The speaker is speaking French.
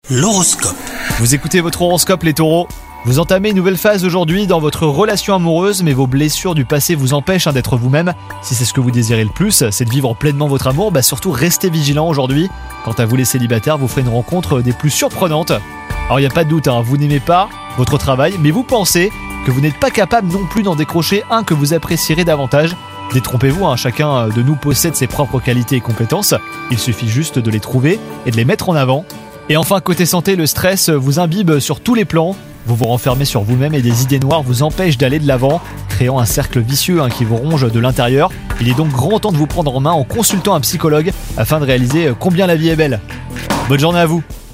L'horoscope. Vous écoutez votre horoscope les taureaux. Vous entamez une nouvelle phase aujourd'hui dans votre relation amoureuse, mais vos blessures du passé vous empêchent d'être vous-même. Si c'est ce que vous désirez le plus, c'est de vivre pleinement votre amour, surtout restez vigilant aujourd'hui. Quant à vous les célibataires, vous ferez une rencontre des plus surprenantes. Alors il n'y a pas de doute, vous n'aimez pas votre travail, mais vous pensez que vous n'êtes pas capable non plus d'en décrocher un que vous apprécierez davantage. Détrompez-vous, chacun de nous possède ses propres qualités et compétences. Il suffit juste de les trouver et de les mettre en avant. Et enfin, côté santé, le stress vous imbibe sur tous les plans. Vous vous renfermez sur vous-même et des idées noires vous empêchent d'aller de l'avant, créant un cercle vicieux qui vous ronge de l'intérieur. Il est donc grand temps de vous prendre en main en consultant un psychologue afin de réaliser combien la vie est belle. Bonne journée à vous!